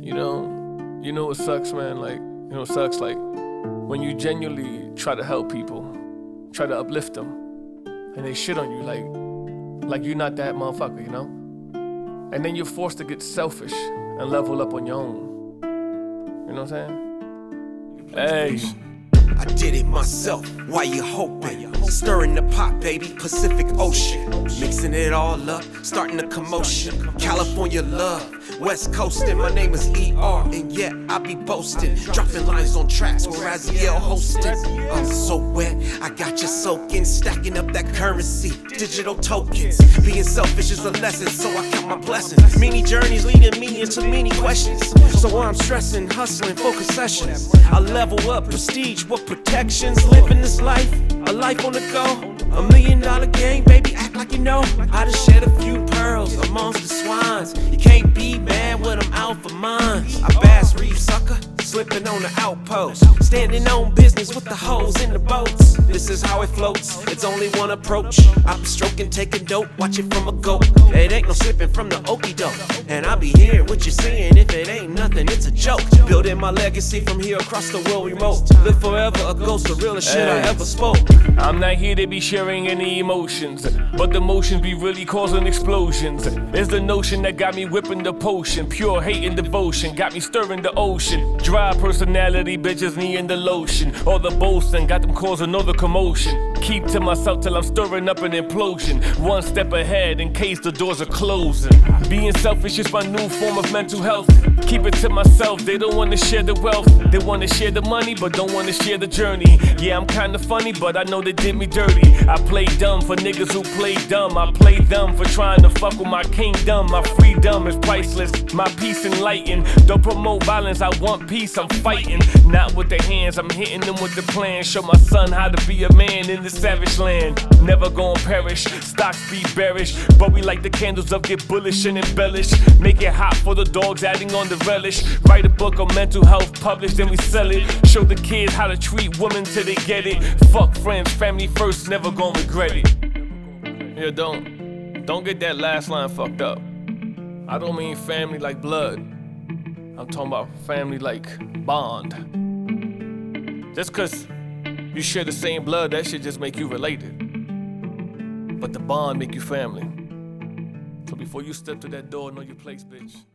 You know what sucks, man? It sucks like when you genuinely try to help people, try to uplift them, and they shit on you like you're not that motherfucker, you know? And then you're forced to get selfish and level up on your own. You know what I'm saying? Hey. I did it myself, why you hoping? Stirring the pot, baby, Pacific Ocean. Mixing it all up, starting a commotion. California love, West Coastin', my name is ER. And yet I be boasting, dropping lines on tracks with Raziel hosting. I'm so wet, I got you soaking, stacking up that currency, digital tokens. Being selfish is a lesson, so I count my blessings. Many journeys leading me into many questions. So I'm stressing, hustling for concessions. I level up, prestige, what protections? Living this life, a life on the go. $1 million game, baby, act like you know. I done shed a few pearls amongst the swines. You can't be mad when I'm out for mine. I bass reef sucker, slipping on the outpost. Standing on business with the hoes in the boats. This is how it floats, it's only one approach. I be stroking, taking dope, watch it from a goat. It ain't no slipping from the okie doke. And I be hearing what you're saying, if it ain't nothing, it's a joke. Building my legacy from here across the world remote. Live forever, a ghost, the realest shit I ever spoke. I'm not here to be sharing any emotions, but the motions be really causing explosions. It's the notion that got me whipping the potion. Pure hate and devotion got me stirring the ocean. Dry personality, bitches needing the lotion. All the boasting got them causing all the commotion. Keep to myself till I'm stirring up an implosion. One step ahead in case the doors are closing. Being selfish is my new form of mental health. Keep it to myself, they don't wanna share the wealth. They wanna share the money, but don't wanna share the journey. Yeah, I'm kinda funny, but I know they did me dirty. I play dumb for niggas who play dumb. I play them for trying to fuck with my kingdom. My freedom is priceless, my peace enlightened. Don't promote violence, I want peace, I'm fighting. Not with the hands, I'm hitting them with the plan. Show my son how to be a man in the savage land. Never gonna perish, stocks be bearish, but we like the candles up, get bullish and embellish. Make it hot for the dogs, adding on the relish. Write a book on mental health, publish, then we sell it. Show the kids how to treat women till they get it. Fuck friends, family first, never gonna regret it. Yeah, don't get that last line fucked up. I don't mean family like blood. I'm talking about family like bond. Just cause you share the same blood, that shit just make you related. But the bond make you family. So before you step to that door, know your place, bitch.